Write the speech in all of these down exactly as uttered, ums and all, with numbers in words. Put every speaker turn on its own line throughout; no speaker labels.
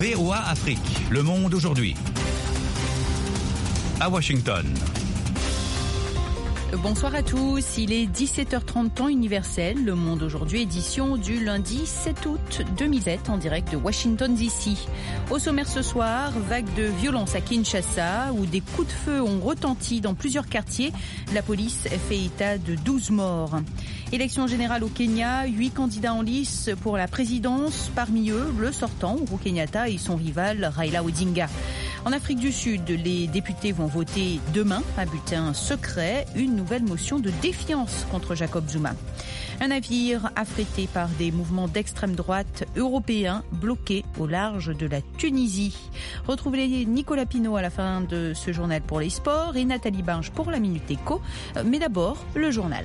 V O A Afrique, le monde aujourd'hui. À Washington.
Bonsoir à tous, il est dix-sept heures trente temps universel, Le Monde aujourd'hui, édition du lundi sept août deux mille sept en direct de Washington D C. Au sommaire ce soir, vague de violence à Kinshasa où des coups de feu ont retenti dans plusieurs quartiers. La police fait état de douze morts. Élection générale au Kenya, huit candidats en lice pour la présidence, parmi eux le sortant Uhuru Kenyatta et son rival Raila Odinga. En Afrique du Sud, les députés vont voter demain à bulletin secret une nouvelle motion de défiance contre Jacob Zuma. Un navire affrété par des mouvements d'extrême droite européens bloqué au large de la Tunisie. Retrouvez Nicolas Pinault à la fin de ce journal pour les sports et Nathalie Binge pour la Minute Éco. Mais d'abord, le journal.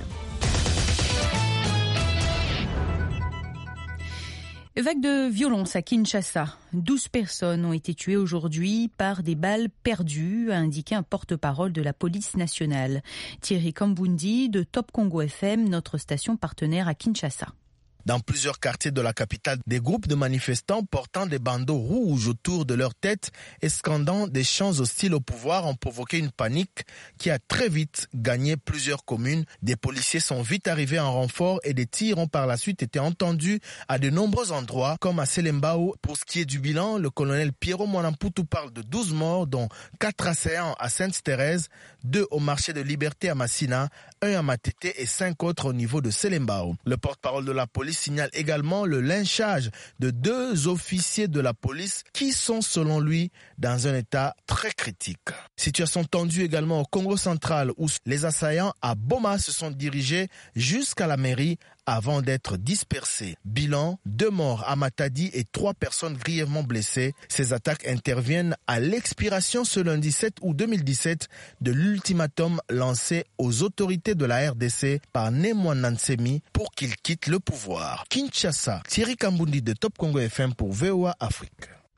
Vague de violence à Kinshasa. douze personnes ont été tuées aujourd'hui par des balles perdues, a indiqué un porte-parole de la police nationale. Thierry Kambundi de Top Congo F M, notre station partenaire à Kinshasa.
Dans plusieurs quartiers de la capitale, des groupes de manifestants portant des bandeaux rouges autour de leur tête et scandant des chants hostiles au pouvoir ont provoqué une panique qui a très vite gagné plusieurs communes. Des policiers sont vite arrivés en renfort et des tirs ont par la suite été entendus à de nombreux endroits, comme à Selembao. Pour ce qui est du bilan, le colonel Piero Mwanamputu parle de douze morts, dont quatre assaillants à Sainte-Thérèse, deux au marché de Liberté à Massina, un à Matete et cinq autres au niveau de Selembao. Le porte-parole de la police signale également le lynchage de deux officiers de la police qui sont selon lui dans un état très critique. Situation tendue également au Congo central où les assaillants à Boma se sont dirigés jusqu'à la mairie avant d'être dispersés. Bilan, deux morts à Matadi et trois personnes grièvement blessées. Ces attaques interviennent à l'expiration ce lundi sept août deux mille dix-sept de l'ultimatum lancé aux autorités de la R D C par Nemwa Nansemi pour qu'il quitte le pouvoir. Kinshasa, Thierry Kambundi de Top Congo F M pour V O A Afrique.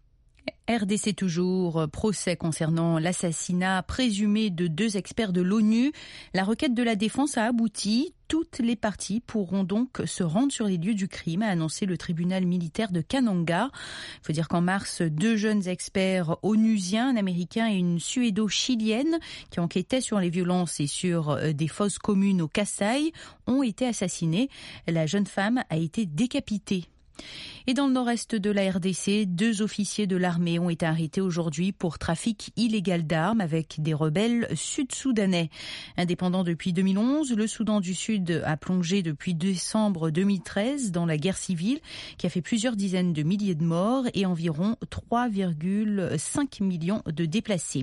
R D C toujours, procès concernant l'assassinat présumé de deux experts de l'ONU. La requête de la défense a abouti. Toutes les parties pourront donc se rendre sur les lieux du crime, a annoncé le tribunal militaire de Kananga. Il faut dire qu'en mars, deux jeunes experts onusiens, un américain et une suédo-chilienne, qui enquêtaient sur les violences et sur des fosses communes au Kasaï, ont été assassinés. La jeune femme a été décapitée. Et dans le nord-est de la R D C, deux officiers de l'armée ont été arrêtés aujourd'hui pour trafic illégal d'armes avec des rebelles sud-soudanais. Indépendant depuis deux mille onze, le Soudan du Sud a plongé depuis décembre deux mille treize dans la guerre civile qui a fait plusieurs dizaines de milliers de morts et environ trois virgule cinq millions de déplacés.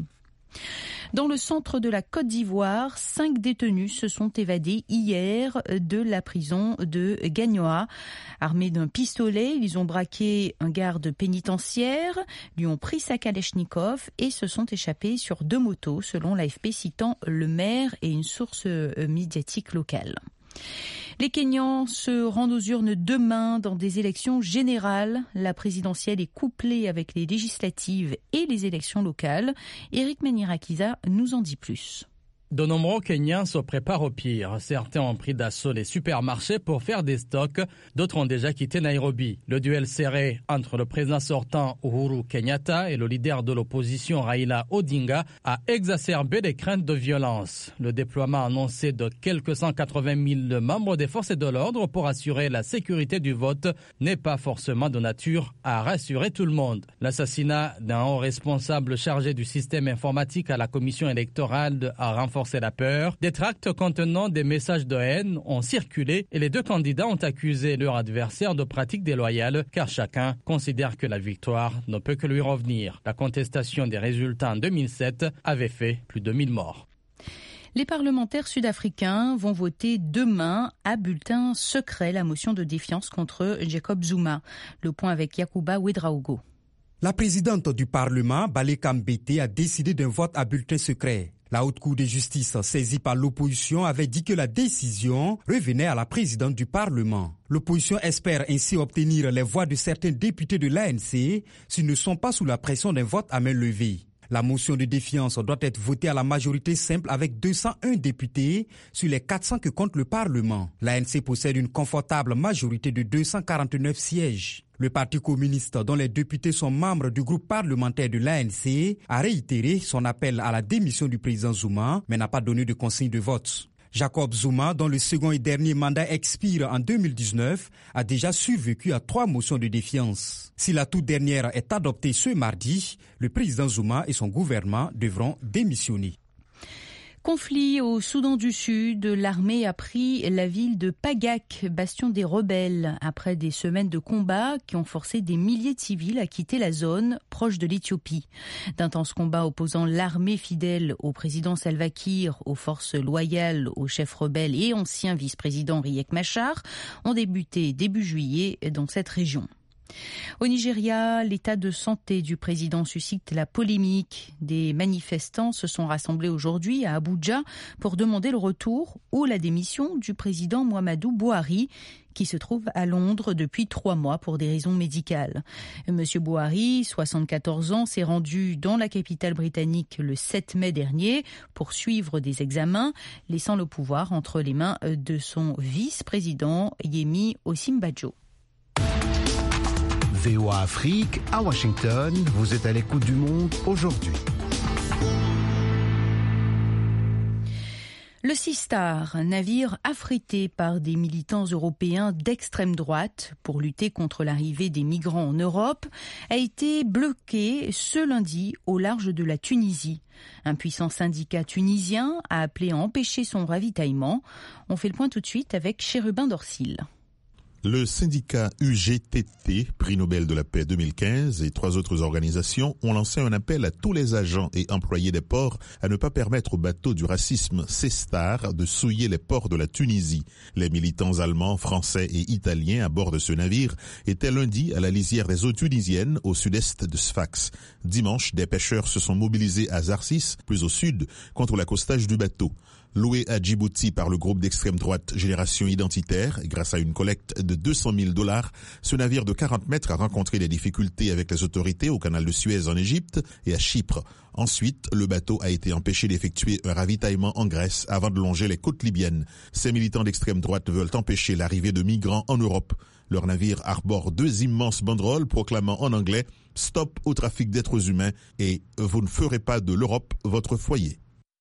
Dans le centre de la Côte d'Ivoire, cinq détenus se sont évadés hier de la prison de Gagnoa. Armés d'un pistolet, ils ont braqué un garde pénitentiaire, lui ont pris sa kalachnikov et se sont échappés sur deux motos, selon l'A F P citant le maire et une source médiatique locale. Les Kenyans se rendent aux urnes demain dans des élections générales. La présidentielle est couplée avec les législatives et les élections locales. Eric Menirakiza nous en dit plus.
De nombreux Kenyans se préparent au pire. Certains ont pris d'assaut les supermarchés pour faire des stocks. D'autres ont déjà quitté Nairobi. Le duel serré entre le président sortant Uhuru Kenyatta et le leader de l'opposition Raila Odinga a exacerbé les craintes de violence. Le déploiement annoncé de quelques cent quatre-vingt mille membres des forces de l'ordre pour assurer la sécurité du vote n'est pas forcément de nature à rassurer tout le monde. L'assassinat d'un haut responsable chargé du système informatique à la commission électorale a renforcé la peur. Des tracts contenant des messages de haine ont circulé et les deux candidats ont accusé leur adversaire de pratiques déloyales car chacun considère que la victoire ne peut que lui revenir. La contestation des résultats en deux mille sept avait fait plus de mille morts.
Les parlementaires sud-africains vont voter demain à bulletin secret la motion de défiance contre Jacob Zuma. Le point avec Yacouba Ouedraogo.
La présidente du Parlement, Baleka Mbete, a décidé d'un vote à bulletin secret. La Haute Cour de justice, saisie par l'opposition, avait dit que la décision revenait à la présidente du Parlement. L'opposition espère ainsi obtenir les voix de certains députés de l'A N C s'ils ne sont pas sous la pression d'un vote à main levée. La motion de défiance doit être votée à la majorité simple avec deux cent un députés sur les quatre cents que compte le Parlement. L'A N C possède une confortable majorité de deux cent quarante-neuf sièges. Le Parti communiste, dont les députés sont membres du groupe parlementaire de l'A N C, a réitéré son appel à la démission du président Zuma, mais n'a pas donné de consigne de vote. Jacob Zuma, dont le second et dernier mandat expire en deux mille dix-neuf, a déjà survécu à trois motions de défiance. Si la toute dernière est adoptée ce mardi, le président Zuma et son gouvernement devront démissionner.
Conflit au Soudan du Sud, l'armée a pris la ville de Pagak, bastion des rebelles, après des semaines de combats qui ont forcé des milliers de civils à quitter la zone proche de l'Éthiopie. D'intenses combats opposant l'armée fidèle au président Salva Kiir, aux forces loyales au chef rebelle et ancien vice-président Riek Machar ont débuté début juillet dans cette région. Au Nigeria, l'état de santé du président suscite la polémique. Des manifestants se sont rassemblés aujourd'hui à Abuja pour demander le retour ou la démission du président Muhammadu Buhari, qui se trouve à Londres depuis trois mois pour des raisons médicales. Monsieur Buhari, soixante-quatorze ans, s'est rendu dans la capitale britannique le sept mai dernier pour suivre des examens, laissant le pouvoir entre les mains de son vice-président Yemi Osinbajo.
V O A Afrique, à Washington, vous êtes à l'écoute du monde aujourd'hui.
Le Sea Star, navire affrété par des militants européens d'extrême droite pour lutter contre l'arrivée des migrants en Europe, a été bloqué ce lundi au large de la Tunisie. Un puissant syndicat tunisien a appelé à empêcher son ravitaillement. On fait le point tout de suite avec Chérubin Dorsil.
Le syndicat U G T T, prix Nobel de la paix deux mille quinze, et trois autres organisations ont lancé un appel à tous les agents et employés des ports à ne pas permettre au bateau du racisme Sea Star de souiller les ports de la Tunisie. Les militants allemands, français et italiens à bord de ce navire étaient lundi à la lisière des eaux tunisiennes au sud-est de Sfax. Dimanche, des pêcheurs se sont mobilisés à Zarsis, plus au sud, contre l'accostage du bateau. Loué à Djibouti par le groupe d'extrême droite Génération Identitaire, grâce à une collecte de deux cent mille dollars, ce navire de quarante mètres a rencontré des difficultés avec les autorités au canal de Suez en Égypte et à Chypre. Ensuite, le bateau a été empêché d'effectuer un ravitaillement en Grèce avant de longer les côtes libyennes. Ces militants d'extrême droite veulent empêcher l'arrivée de migrants en Europe. Leur navire arbore deux immenses banderoles proclamant en anglais « Stop au trafic d'êtres humains » et « Vous ne ferez pas de l'Europe votre foyer ».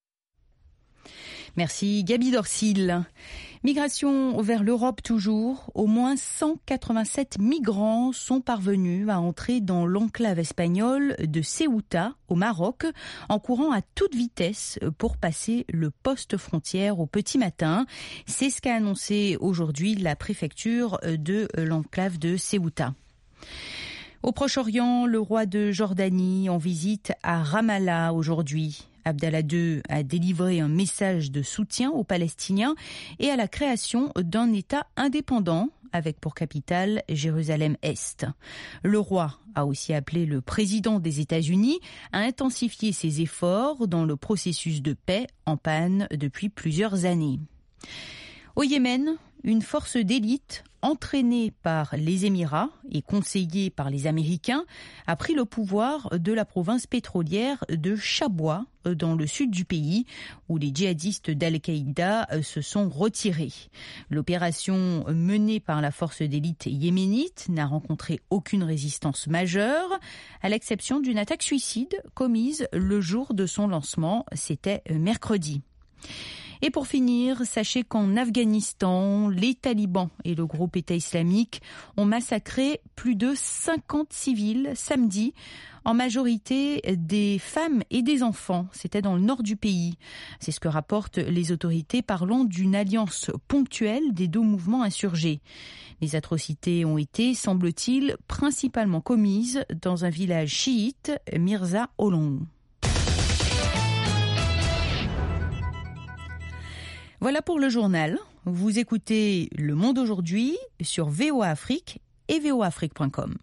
Merci Gabi Dorsil. Migration vers l'Europe toujours. Au moins cent quatre-vingt-sept migrants sont parvenus à entrer dans l'enclave espagnole de Ceuta, au Maroc, en courant à toute vitesse pour passer le poste frontière au petit matin. C'est ce qu'a annoncé aujourd'hui la préfecture de l'enclave de Ceuta. Au Proche-Orient, le roi de Jordanie en visite à Ramallah aujourd'hui. Abdallah deux a délivré un message de soutien aux Palestiniens et à la création d'un État indépendant avec pour capitale Jérusalem-Est. Le roi a aussi appelé le président des États-Unis à intensifier ses efforts dans le processus de paix en panne depuis plusieurs années. Au Yémen, une force d'élite entraînée par les Émirats et conseillée par les Américains a pris le pouvoir de la province pétrolière de Chabwa dans le sud du pays où les djihadistes d'Al-Qaïda se sont retirés. L'opération menée par la force d'élite yéménite n'a rencontré aucune résistance majeure à l'exception d'une attaque suicide commise le jour de son lancement, c'était mercredi. Et pour finir, sachez qu'en Afghanistan, les talibans et le groupe État islamique ont massacré plus de cinquante civils samedi, en majorité des femmes et des enfants. C'était dans le nord du pays. C'est ce que rapportent les autorités parlant d'une alliance ponctuelle des deux mouvements insurgés. Les atrocités ont été, semble-t-il, principalement commises dans un village chiite, Mirza Olong. Voilà pour le journal. Vous écoutez Le Monde aujourd'hui sur V O A Afrique et V O A Afrique point com.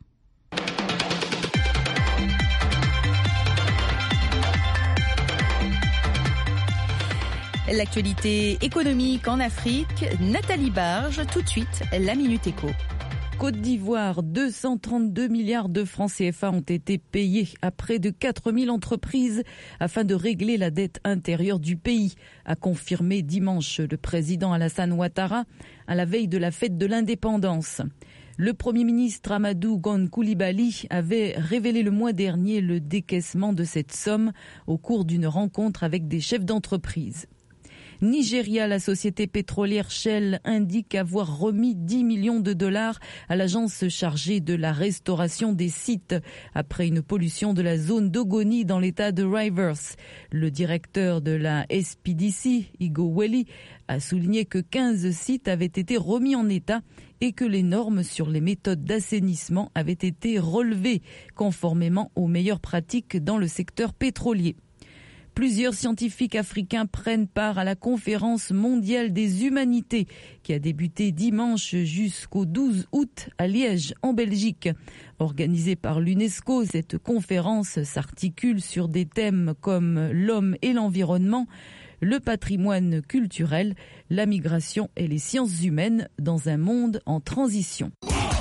L'actualité économique en Afrique, Nathalie Barge, tout de suite, la Minute Éco.
Côte d'Ivoire, deux cent trente-deux milliards de francs C F A ont été payés à près de quatre mille entreprises afin de régler la dette intérieure du pays, a confirmé dimanche le président Alassane Ouattara à la veille de la fête de l'indépendance. Le Premier ministre Amadou Gon Coulibaly avait révélé le mois dernier le décaissement de cette somme au cours d'une rencontre avec des chefs d'entreprise. Nigeria, la société pétrolière Shell indique avoir remis dix millions de dollars à l'agence chargée de la restauration des sites après une pollution de la zone d'Ogoni dans l'état de Rivers. Le directeur de la S P D C, Igo Welly, a souligné que quinze sites avaient été remis en état et que les normes sur les méthodes d'assainissement avaient été relevées conformément aux meilleures pratiques dans le secteur pétrolier. Plusieurs scientifiques africains prennent part à la conférence mondiale des humanités qui a débuté dimanche jusqu'au douze août à Liège, en Belgique. Organisée par l'UNESCO, cette conférence s'articule sur des thèmes comme l'homme et l'environnement, le patrimoine culturel, la migration et les sciences humaines dans un monde en transition.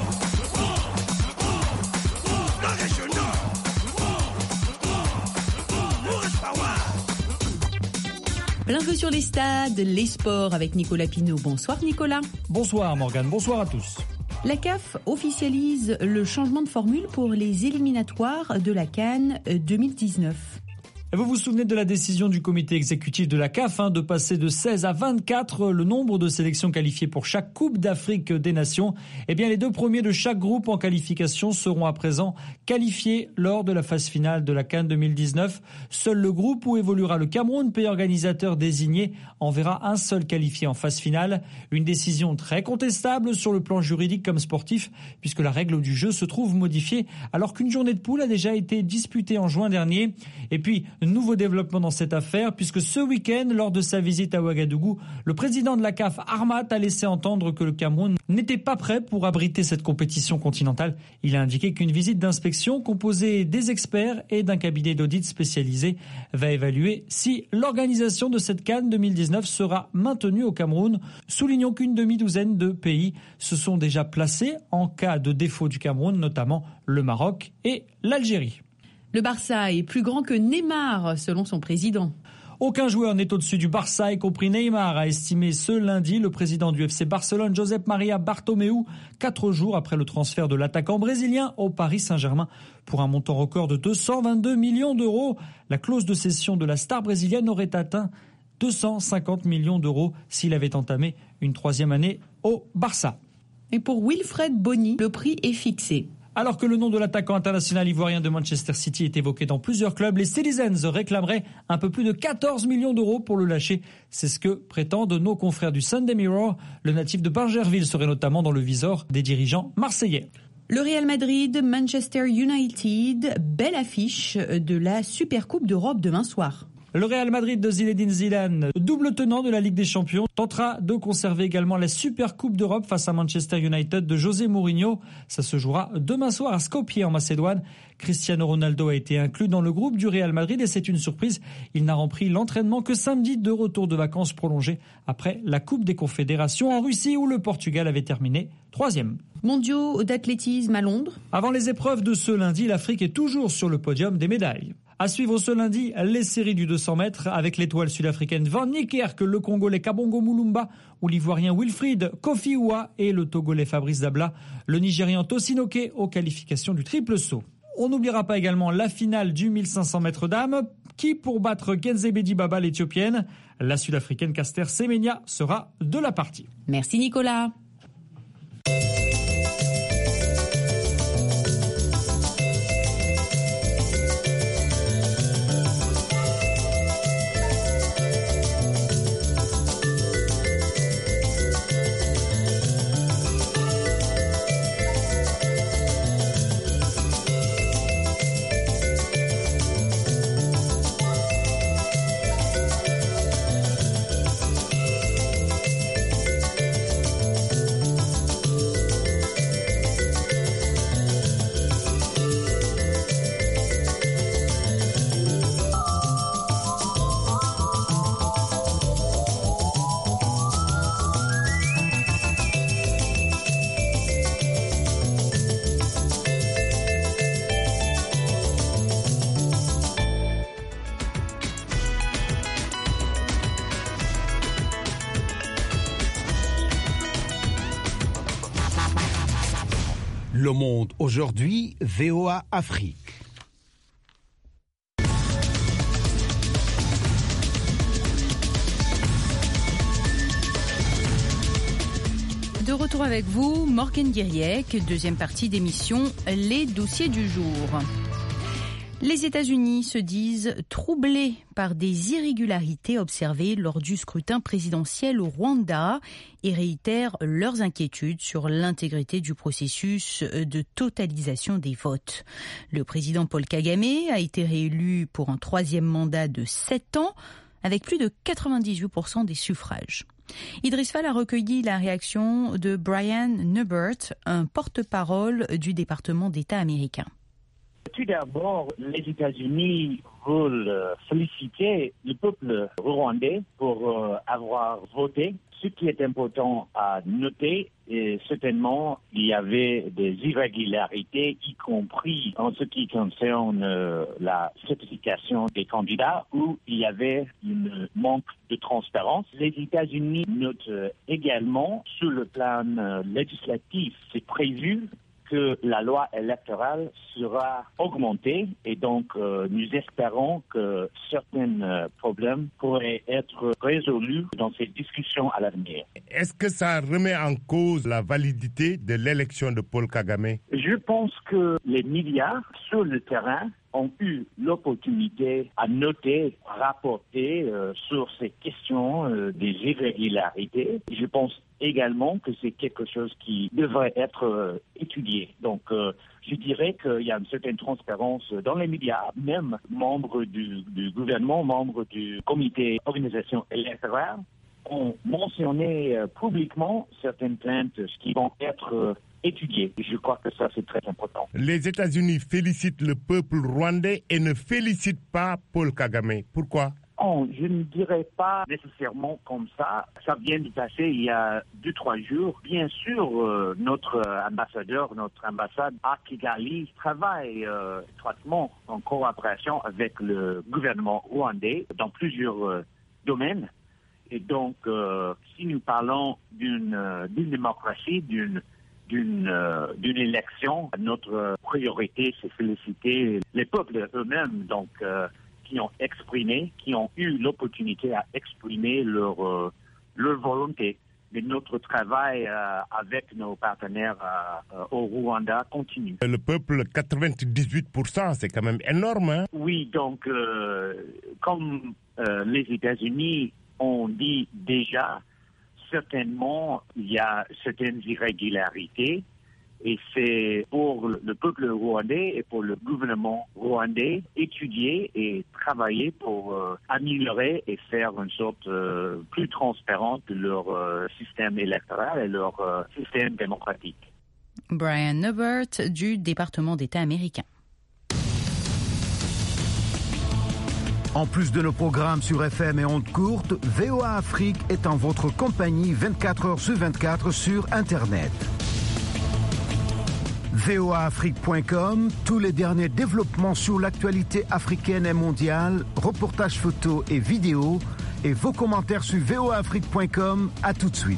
Plein feu sur les stades, les sports avec Nicolas Pinault. Bonsoir Nicolas.
Bonsoir Morgane, bonsoir à tous.
La C A F officialise le changement de formule pour les éliminatoires de la CAN deux mille dix-neuf.
Vous vous souvenez de la décision du comité exécutif de la C A F hein, de passer de seize à vingt-quatre le nombre de sélections qualifiées pour chaque Coupe d'Afrique des Nations. Eh bien, les deux premiers de chaque groupe en qualification seront à présent qualifiés lors de la phase finale de la CAN deux mille dix-neuf. Seul le groupe où évoluera le Cameroun, pays organisateur désigné, enverra un seul qualifié en phase finale. Une décision très contestable sur le plan juridique comme sportif, puisque la règle du jeu se trouve modifiée alors qu'une journée de poule a déjà été disputée en juin dernier. Et puis, nouveau développement dans cette affaire, puisque ce week-end, lors de sa visite à Ouagadougou, le président de la C A F, Armat, a laissé entendre que le Cameroun n'était pas prêt pour abriter cette compétition continentale. Il a indiqué qu'une visite d'inspection composée des experts et d'un cabinet d'audit spécialisé va évaluer si l'organisation de cette CAN deux mille dix-neuf sera maintenue au Cameroun. Soulignons qu'une demi-douzaine de pays se sont déjà placés en cas de défaut du Cameroun, notamment le Maroc et l'Algérie.
Le Barça est plus grand que Neymar, selon son président.
Aucun joueur n'est au-dessus du Barça, y compris Neymar, a estimé ce lundi le président du F C Barcelone, Josep Maria Bartomeu, quatre jours après le transfert de l'attaquant brésilien au Paris Saint-Germain pour un montant record de deux cent vingt-deux millions d'euros. La clause de cession de la star brésilienne aurait atteint deux cent cinquante millions d'euros s'il avait entamé une troisième année au Barça.
Et pour Wilfred Bony, le prix est fixé.
Alors que le nom de l'attaquant international ivoirien de Manchester City est évoqué dans plusieurs clubs, les Citizens réclameraient un peu plus de quatorze millions d'euros pour le lâcher. C'est ce que prétendent nos confrères du Sunday Mirror. Le natif de Bargerville serait notamment dans le viseur des dirigeants marseillais.
Le Real Madrid, Manchester United, belle affiche de la Supercoupe d'Europe demain soir.
Le Real Madrid de Zinedine Zidane, double tenant de la Ligue des Champions, tentera de conserver également la Supercoupe d'Europe face à Manchester United de José Mourinho. Ça se jouera demain soir à Skopje en Macédoine. Cristiano Ronaldo a été inclus dans le groupe du Real Madrid et c'est une surprise. Il n'a repris l'entraînement que samedi de retour de vacances prolongées après la Coupe des Confédérations en Russie où le Portugal avait terminé troisième.
Mondiaux d'athlétisme à Londres.
Avant les épreuves de ce lundi, l'Afrique est toujours sur le podium des médailles. À suivre ce lundi, les séries du deux cents mètres avec l'étoile sud-africaine Van Niekerk, le Congolais Kabongo Mulumba ou l'Ivoirien Wilfried Kofi-Oua et le Togolais Fabrice Dabla, le Nigérian Tosinoke aux qualifications du triple saut. On n'oubliera pas également la finale du mille cinq cents mètres dames qui, pour battre Genzebedi Baba l'Éthiopienne, la Sud-Africaine Caster Semenya sera de la partie.
Merci Nicolas.
Le Monde aujourd'hui, V O A Afrique.
De retour avec vous, Morgane Guiriec, deuxième partie d'émission Les dossiers du jour. Les États-Unis se disent troublés par des irrégularités observées lors du scrutin présidentiel au Rwanda et réitèrent leurs inquiétudes sur l'intégrité du processus de totalisation des votes. Le président Paul Kagame a été réélu pour un troisième mandat de sept ans avec plus de quatre-vingt-dix-huit pour cent des suffrages. Idriss Fall a recueilli la réaction de Brian Neubert, un porte-parole du département d'État américain.
Tout d'abord, les États-Unis veulent féliciter le peuple rwandais pour avoir voté. Ce qui est important à noter, et certainement, il y avait des irrégularités, y compris en ce qui concerne euh, la certification des candidats, où il y avait un manque de transparence. Les États-Unis notent également, sur le plan euh, législatif, c'est prévu que la loi électorale sera augmentée et donc euh, nous espérons que certains euh, problèmes pourraient être résolus dans ces discussions à l'avenir.
Est-ce que ça remet en cause la validité de l'élection de Paul Kagame?
Je pense que les médias sur le terrain ont eu l'opportunité à noter, rapporter euh, sur ces questions euh, des irrégularités. Je pense également que c'est quelque chose qui devrait être euh, étudié. Donc, euh, je dirais qu'il y a une certaine transparence dans les médias, même membres du, du gouvernement, membres du comité d'organisation électorale, ont mentionné euh, publiquement certaines plaintes qui vont être euh, étudiées. Je crois que ça, c'est très important.
Les États-Unis félicitent le peuple rwandais et ne félicitent pas Paul Kagame. Pourquoi?
Oh, je ne dirais pas nécessairement comme ça. Ça vient de passer il y a deux, trois jours. Bien sûr, euh, notre ambassadeur, notre ambassade à Kigali travaille euh, étroitement en coopération avec le gouvernement rwandais dans plusieurs euh, domaines. Et donc, euh, si nous parlons d'une, euh, d'une démocratie, d'une D'une, euh, d'une élection, notre priorité, c'est féliciter les peuples eux-mêmes, donc euh, qui ont exprimé, qui ont eu l'opportunité à exprimer leur euh, leur volonté. Mais notre travail euh, avec nos partenaires euh, au Rwanda continue.
Le peuple, quatre-vingt-dix-huit pour cent, c'est quand même énorme, hein?
Oui, donc euh, comme euh, les États-Unis ont dit déjà, certainement, il y a certaines irrégularités et c'est pour le peuple rwandais et pour le gouvernement rwandais étudier et travailler pour euh, améliorer et faire une sorte euh, plus transparente de leur euh, système électoral et leur euh, système démocratique.
Brian Neubert du département d'État américain.
En plus de nos programmes sur F M et ondes courtes, V O A Afrique est en votre compagnie vingt-quatre heures sur vingt-quatre sur Internet. V O A Afrique point com, tous les derniers développements sur l'actualité africaine et mondiale, reportages photos et vidéos, et vos commentaires sur V O A Afrique point com. À tout de suite.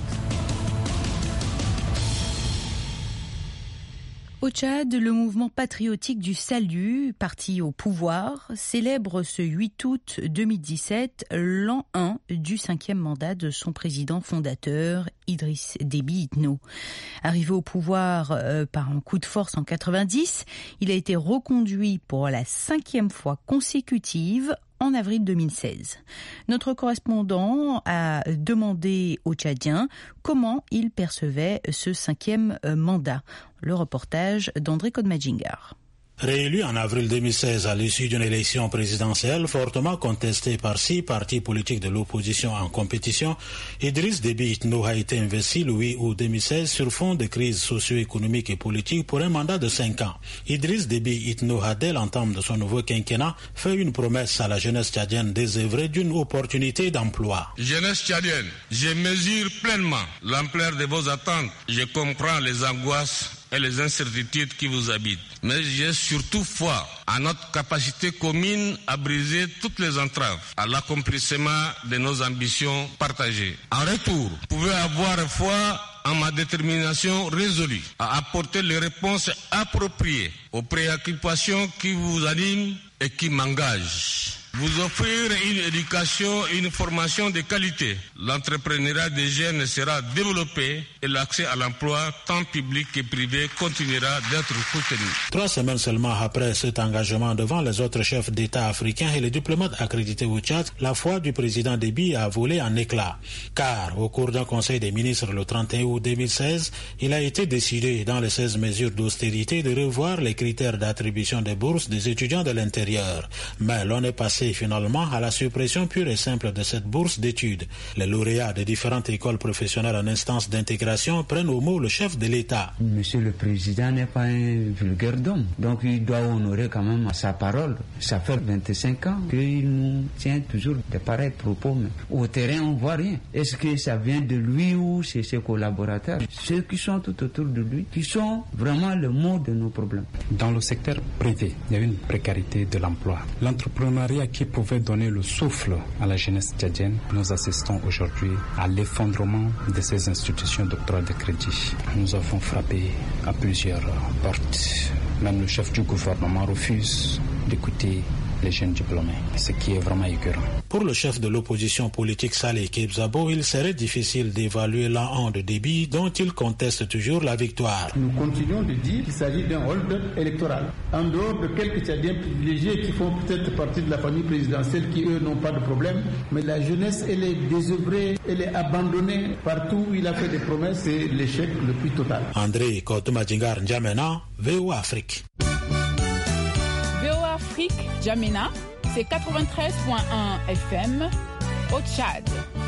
Au Tchad, le mouvement patriotique du Salut, parti au pouvoir, célèbre ce huit août deux mille dix-sept l'an un du cinquième mandat de son président fondateur, Idriss Déby Itno. Arrivé au pouvoir euh, par un coup de force en quatre-vingt-dix, il a été reconduit pour la cinquième fois consécutive en avril deux mille seize. Notre correspondant a demandé aux Tchadiens comment ils percevaient ce cinquième mandat. Le reportage d'André Kodmadjingar.
Réélu en avril deux mille seize à l'issue d'une élection présidentielle fortement contestée par six partis politiques de l'opposition en compétition, Idriss Déby Itno a été investi le huit août deux mille seize sur fond de crise socio-économique et politique pour un mandat de cinq ans. Idriss Déby Itno a, dès l'entame de son nouveau quinquennat, fait une promesse à la jeunesse tchadienne désœuvrée d'une opportunité d'emploi.
Jeunesse tchadienne, je mesure pleinement l'ampleur de vos attentes. Je comprends les angoisses et les incertitudes qui vous habitent. Mais j'ai surtout foi à notre capacité commune à briser toutes les entraves à l'accomplissement de nos ambitions partagées. En retour, vous pouvez avoir foi en ma détermination résolue à apporter les réponses appropriées aux préoccupations qui vous animent et qui m'engagent. Vous offrir une éducation et une formation de qualité. L'entrepreneuriat des jeunes sera développé et l'accès à l'emploi, tant public que privé, continuera d'être soutenu.
Trois semaines seulement après cet engagement devant les autres chefs d'État africains et les diplomates accrédités au Tchad, la foi du président Déby a volé en éclats. Car au cours d'un conseil des ministres le trente et un août deux mille seize, il a été décidé dans les seize mesures d'austérité de revoir les critères d'attribution des bourses des étudiants de l'intérieur. Mais l'on est passé finalement à la suppression pure et simple de cette bourse d'études. Les lauréats des différentes écoles professionnelles en instance d'intégration prennent au mot le chef de l'État.
Monsieur le Président n'est pas un vulgaire d'homme, donc il doit honorer quand même sa parole. Ça fait vingt-cinq ans qu'il nous tient toujours de pareils propos, mais au terrain on ne voit rien. Est-ce que ça vient de lui ou c'est ses collaborateurs, ceux qui sont tout autour de lui, qui sont vraiment le mot de nos problèmes?
Dans le secteur privé, il y a une précarité de l'emploi. L'entrepreneuriat qui pouvait donner le souffle à la jeunesse tchadienne, nous assistons aujourd'hui à l'effondrement de ces institutions d'octroi de crédit. Nous avons frappé à plusieurs portes. Même le chef du gouvernement refuse d'écouter les jeunes diplômés, ce qui est vraiment écœurant.
Pour le chef de l'opposition politique Saleh Kebzabo, il serait difficile d'évaluer l'an de Déby dont il conteste toujours la victoire.
Nous continuons de dire qu'il s'agit d'un hold-up électoral. En dehors de quelques Tchadiens privilégiés qui font peut-être partie de la famille présidentielle qui eux n'ont pas de problème, mais la jeunesse elle est désœuvrée, elle est abandonnée partout où il a fait des promesses, c'est l'échec le plus total.
André Kotouma-Djingar N'Djamena, V O A Afrique.
V O A Afrique, N'Djamena, c'est quatre-vingt-treize virgule un F M au Tchad.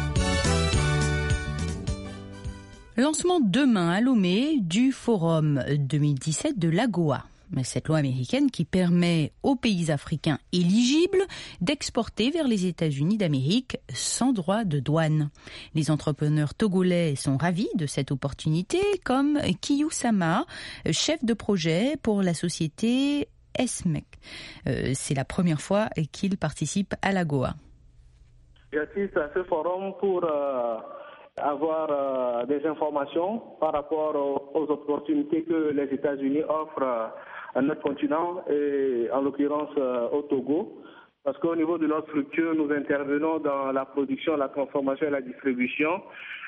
Lancement demain à Lomé du Forum deux mille dix-sept de l'AGOA. Cette loi américaine qui permet aux pays africains éligibles d'exporter vers les États-Unis d'Amérique sans droit de douane. Les entrepreneurs togolais sont ravis de cette opportunité, comme Kiyou Sama, chef de projet pour la société S M E C. Euh, c'est la première fois qu'il participe à l'AGOA.
J'assiste à ce forum pour euh, avoir euh, des informations par rapport aux, aux opportunités que les États-Unis offrent euh, à notre continent et en l'occurrence euh, au Togo. Parce qu'au niveau de notre structure, nous intervenons dans la production, la transformation et la distribution.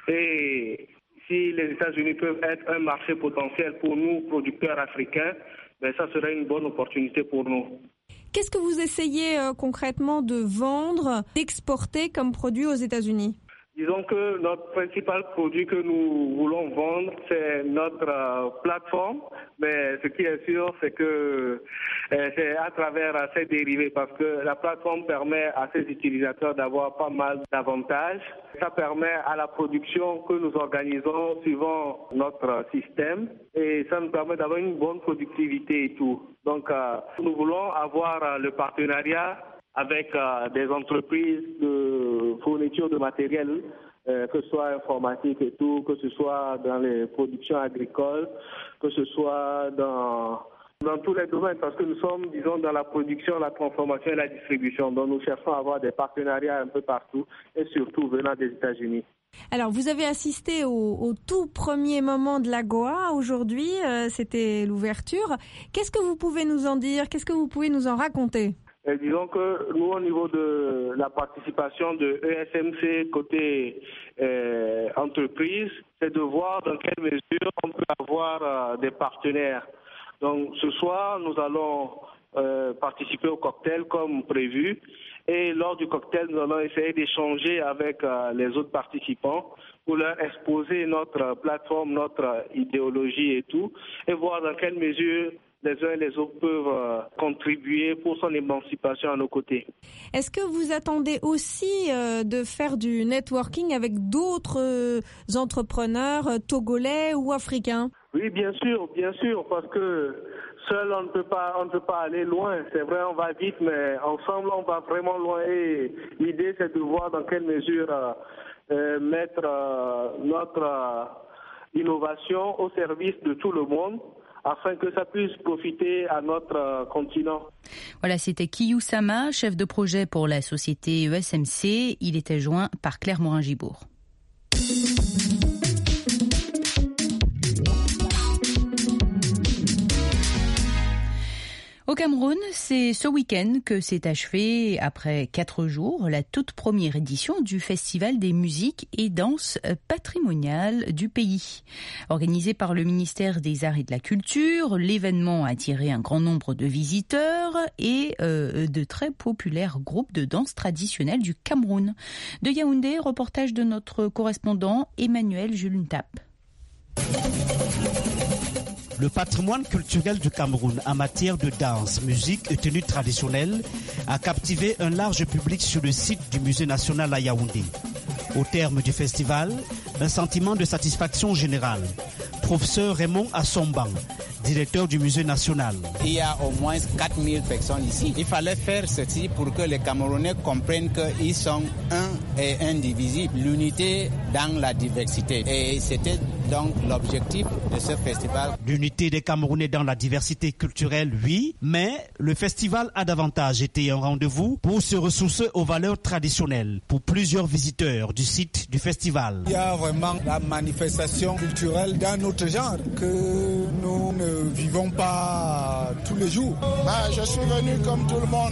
Et si les États-Unis peuvent être un marché potentiel pour nous, producteurs africains, ben ça serait une bonne opportunité pour nous.
Qu'est-ce que vous essayez euh, concrètement de vendre, d'exporter comme produit aux États-Unis ?
Disons que notre principal produit que nous voulons vendre, c'est notre euh, plateforme. Mais ce qui est sûr, c'est que euh, c'est à travers euh, ces dérivés, parce que la plateforme permet à ses utilisateurs d'avoir pas mal d'avantages. Ça permet à la production que nous organisons suivant notre système et ça nous permet d'avoir une bonne productivité et tout. Donc, euh, nous voulons avoir euh, le partenariat avec euh, des entreprises de fourniture de matériel, euh, que ce soit informatique et tout, que ce soit dans les productions agricoles, que ce soit dans, dans tous les domaines, parce que nous sommes, disons, dans la production, la transformation et la distribution. Donc nous cherchons à avoir des partenariats un peu partout et surtout venant des États-Unis.
Alors, vous avez assisté au, au tout premier moment de l'AGOA aujourd'hui, euh, c'était l'ouverture. Qu'est-ce que vous pouvez nous en dire ? Qu'est-ce que vous pouvez nous en raconter ?
Et disons que nous, au niveau de la participation de E S M C côté euh, entreprise, c'est de voir dans quelle mesure on peut avoir euh, des partenaires. Donc ce soir, nous allons euh, participer au cocktail comme prévu. Et lors du cocktail, nous allons essayer d'échanger avec euh, les autres participants pour leur exposer notre plateforme, notre idéologie et tout, et voir dans quelle mesure les uns et les autres peuvent euh, contribuer pour son émancipation à nos côtés.
Est-ce que vous attendez aussi euh, de faire du networking avec d'autres euh, entrepreneurs euh, togolais ou africains ?
Oui, bien sûr, bien sûr, parce que seul on ne peut pas, on ne peut pas aller loin. C'est vrai, on va vite, mais ensemble on va vraiment loin. Et l'idée, c'est de voir dans quelle mesure euh, euh, mettre euh, notre euh, innovation au service de tout le monde, afin que ça puisse profiter à notre euh, continent.
Voilà, c'était Kiyou Sama, chef de projet pour la société E S M C. Il était joint par Claire Morin-Gibourg. Au Cameroun, c'est ce week-end que s'est achevée, après quatre jours, la toute première édition du Festival des musiques et danses patrimoniales du pays. Organisé par le ministère des Arts et de la Culture, l'événement a attiré un grand nombre de visiteurs et euh, de très populaires groupes de danse traditionnelle du Cameroun. De Yaoundé, reportage de notre correspondant Emmanuel Julentap.
Le patrimoine culturel du Cameroun en matière de danse, musique et tenues traditionnelles a captivé un large public sur le site du Musée national à Yaoundé. Au terme du festival, un sentiment de satisfaction générale. Professeur Raymond Assomban, directeur du Musée national.
Il y a au moins quatre mille personnes ici. Il fallait faire ceci pour que les Camerounais comprennent qu'ils sont un et indivisibles, l'unité dans la diversité. Et c'était donc l'objectif de ce festival.
L'unité des Camerounais dans la diversité culturelle, oui, mais le festival a davantage été un rendez-vous pour se ressourcer aux valeurs traditionnelles pour plusieurs visiteurs du site du festival.
Il y a vraiment la manifestation culturelle d'un autre genre que nous ne vivons pas tous les jours.
Bah, je suis venu comme tout le monde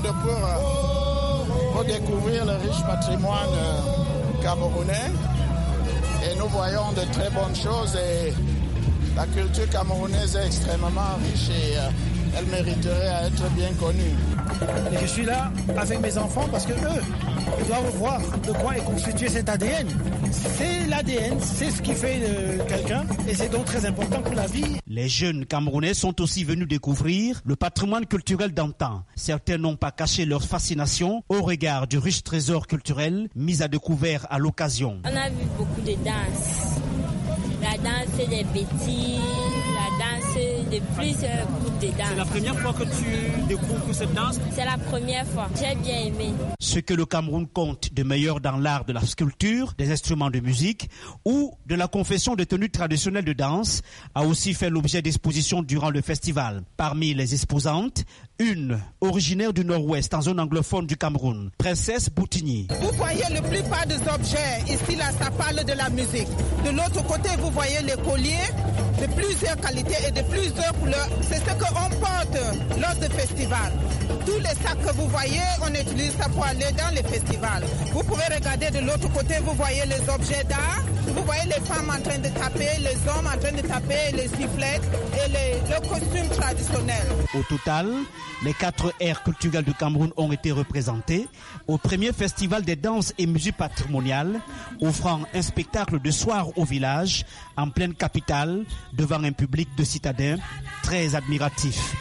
pour, pour découvrir le riche patrimoine camerounais. Et nous voyons de très bonnes choses et la culture camerounaise est extrêmement riche et euh, elle mériterait à être bien connue.
Et je suis là avec mes enfants parce que eux, ils doivent voir de quoi est constitué cet A D N. C'est l'A D N, c'est ce qui fait de quelqu'un et c'est donc très important pour la vie.
Les jeunes Camerounais sont aussi venus découvrir le patrimoine culturel d'antan. Certains n'ont pas caché leur fascination au regard du riche trésor culturel mis à découvert à l'occasion.
On a vu beaucoup de danse. La danse des bêtises, la danse de plusieurs groupes de danse.
C'est la première fois que tu découvres cette danse?
C'est la première fois. J'ai bien aimé.
Ce que le Cameroun compte de meilleur dans l'art de la sculpture, des instruments de musique ou de la confection de tenues traditionnelles de danse a aussi fait l'objet d'expositions durant le festival. Parmi les exposantes, une originaire du Nord-Ouest en zone anglophone du Cameroun, Princesse Boutigny.
Vous voyez la plupart des objets ici, là, ça parle de la musique. De l'autre côté, vous voyez les colliers de plusieurs qualités et de plusieurs couleurs. C'est ce qu'on porte lors du festival. Tous les sacs que vous voyez, on utilise ça pour aller dans les festivals. Vous pouvez regarder de l'autre côté, vous voyez les objets d'art. Vous voyez les femmes en train de taper, les hommes en train de taper, les sifflettes et les, le costume traditionnel.
Au total, les quatre aires culturelles du Cameroun ont été représentées au premier festival des danses et musiques patrimoniales, offrant un spectacle de soir au village, en pleine capitale, devant un public de citadins très admiratif.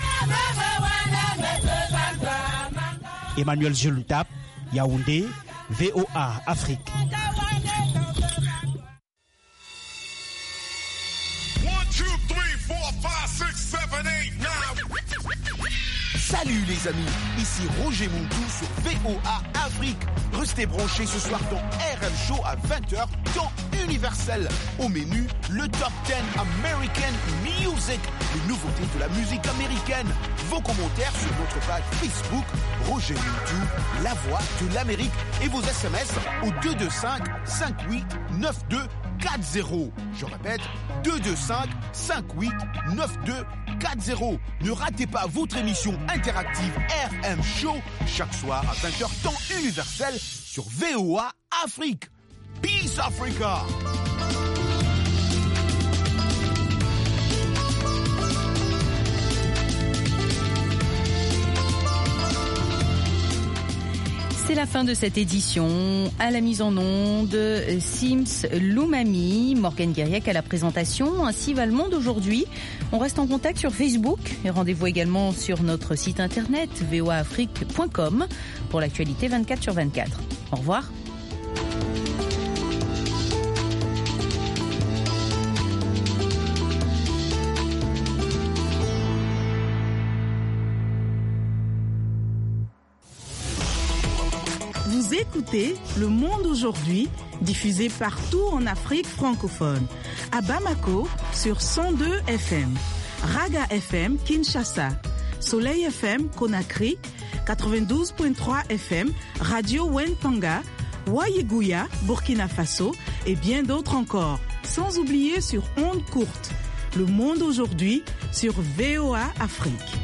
Emmanuel Julentap, Yaoundé, V O A Afrique.
Salut les amis, ici Roger Montou sur V O A Afrique. Restez branchés ce soir dans R M Show à vingt heures, temps universel. Au menu, le Top dix American Music, les nouveautés de la musique américaine. Vos commentaires sur notre page Facebook, Roger Montou, la voix de l'Amérique. Et vos S M S au deux deux cinq, cinq huit, neuf deux quatre zéro. Je répète, deux deux cinq, cinq huit, neuf deux quatre zéro. Ne ratez pas votre émission interactive R M Show chaque soir à vingt heures temps universel sur V O A Afrique. Peace Africa!
C'est la fin de cette édition. À la mise en onde, Sims Loumami, Morgane Guériac à la présentation, ainsi va le monde aujourd'hui. On reste en contact sur Facebook et rendez-vous également sur notre site internet v o a afrique point com pour l'actualité vingt-quatre sur vingt-quatre. Au revoir.
Vous écoutez Le Monde aujourd'hui, diffusé partout en Afrique francophone. À Bamako, sur cent deux F M. Raga F M, Kinshasa. Soleil F M, Conakry. quatre-vingt-douze virgule trois F M, Radio Wentanga. Wayeguya, Burkina Faso. Et bien d'autres encore. Sans oublier sur ondes courtes. Le Monde aujourd'hui, sur V O A Afrique.